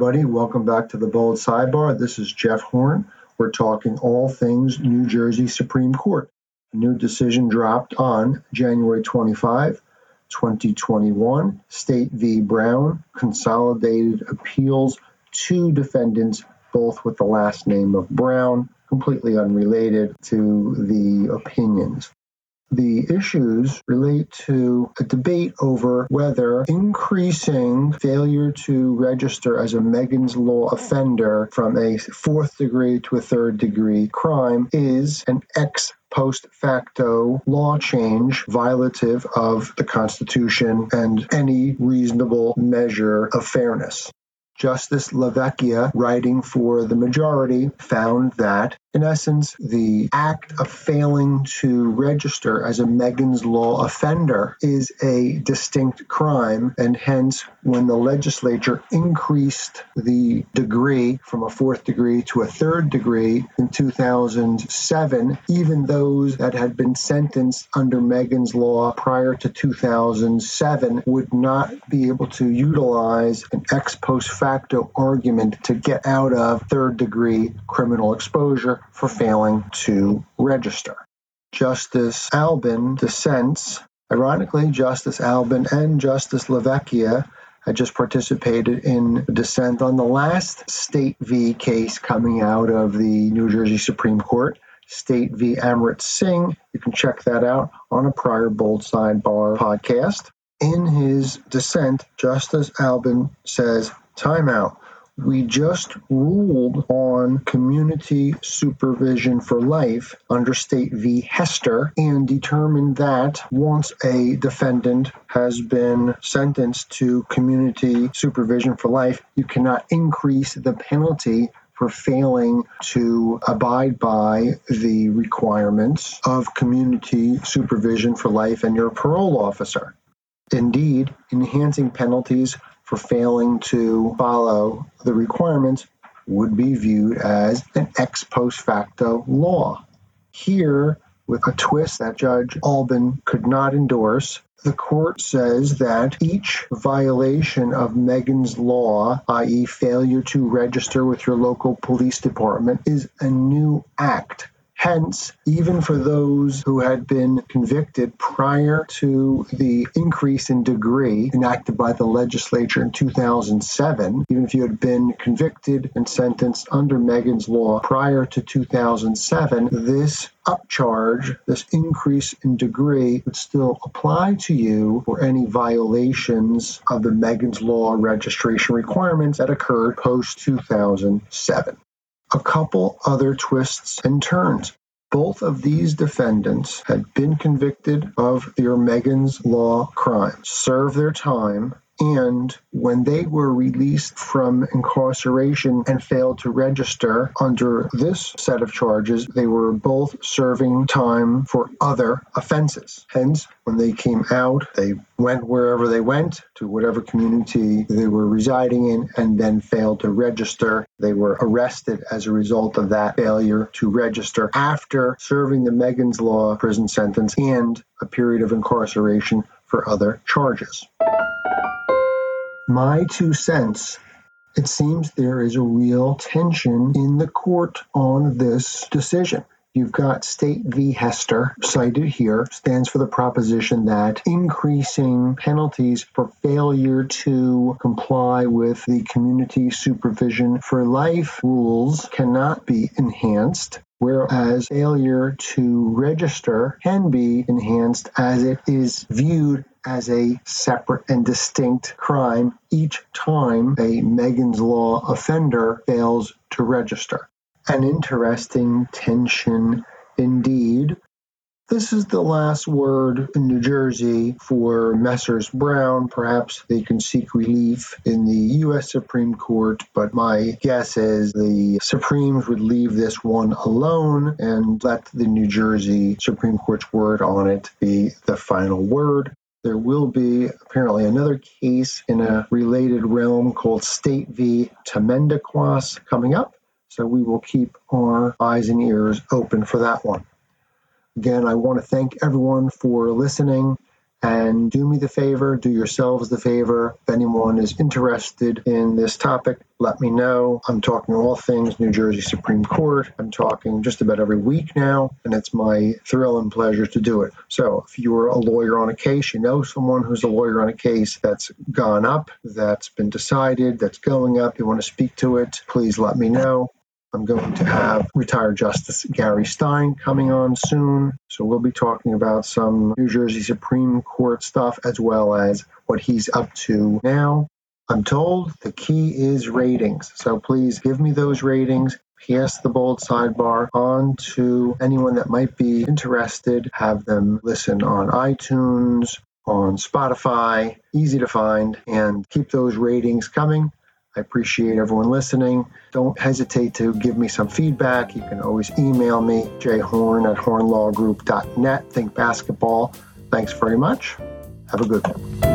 everybody. Welcome back to the Bold Sidebar. This is Jeff Horn. We're talking all things New Jersey Supreme Court. A new decision dropped on January 25, 2021. State v. Brown, consolidated appeals, 2 defendants, both with the last name of Brown, completely unrelated to the opinions. The issues relate to a debate over whether increasing failure to register as a Megan's Law offender from a 4th degree to a 3rd degree crime is an ex post facto law change violative of the Constitution and any reasonable measure of fairness. Justice LaVecchia, writing for the majority, found that, in essence, the act of failing to register as a Megan's Law offender is a distinct crime, and hence, when the legislature increased the degree from a 4th degree to a 3rd degree in 2007, even those that had been sentenced under Megan's Law prior to 2007 would not be able to utilize an ex post facto argument to get out of 3rd degree criminal exposure for failing to register. Justice Albin dissents. Ironically, Justice Albin and Justice LaVecchia had just participated in dissent on the last State v. case coming out of the New Jersey Supreme Court, State v. Amrit Singh. You can check that out on a prior Bold Sidebar podcast. In his dissent, Justice Albin says, timeout. We just ruled on community supervision for life under State v. Hester and determined that once a defendant has been sentenced to community supervision for life, you cannot increase the penalty for failing to abide by the requirements of community supervision for life and your parole officer. Indeed, enhancing penalties for failing to follow the requirements would be viewed as an ex post facto law. Here, with a twist that Judge Albin could not endorse, the court says that each violation of Megan's Law, i.e. failure to register with your local police department, is a new act. Hence, even for those who had been convicted prior to the increase in degree enacted by the legislature in 2007, even if you had been convicted and sentenced under Megan's Law prior to 2007, this upcharge, this increase in degree would still apply to you for any violations of the Megan's Law registration requirements that occurred post-2007. A couple other twists and turns. Both of these defendants had been convicted of their Megan's Law crimes, served their time, and when they were released from incarceration and failed to register under this set of charges, they were both serving time for other offenses. Hence, when they came out, they went wherever they went, to whatever community they were residing in, and then failed to register. They were arrested as a result of that failure to register after serving the Megan's Law prison sentence and a period of incarceration for other charges. My 2 cents, it seems there is a real tension in the court on this decision. You've got State v. Hester, cited here, stands for the proposition that increasing penalties for failure to comply with the community supervision for life rules cannot be enhanced, whereas failure to register can be enhanced as it is viewed as a separate and distinct crime each time a Megan's Law offender fails to register. An interesting tension indeed. This is the last word in New Jersey for Messrs. Brown. Perhaps they can seek relief in the U.S. Supreme Court, but my guess is the Supremes would leave this one alone and let the New Jersey Supreme Court's word on it be the final word. There will be apparently another case in a related realm called State v. Temendaquas coming up, so we will keep our eyes and ears open for that one. Again, I want to thank everyone for listening, and do me the favor, do yourselves the favor. If anyone is interested in this topic, let me know. I'm talking all things New Jersey Supreme Court. I'm talking just about every week now, and it's my thrill and pleasure to do it. So if you're a lawyer on a case, you know someone who's a lawyer on a case that's gone up, that's been decided, that's going up, you want to speak to it, please let me know. I'm going to have retired Justice Gary Stein coming on soon. So we'll be talking about some New Jersey Supreme Court stuff as well as what he's up to now. I'm told the key is ratings. So please give me those ratings. Pass the bold sidebar on to anyone that might be interested. Have them listen on iTunes, on Spotify, easy to find, and keep those ratings coming. I appreciate everyone listening. Don't hesitate to give me some feedback. You can always email me, jhorn@hornlawgroup.net. Think basketball. Thanks very much. Have a good one.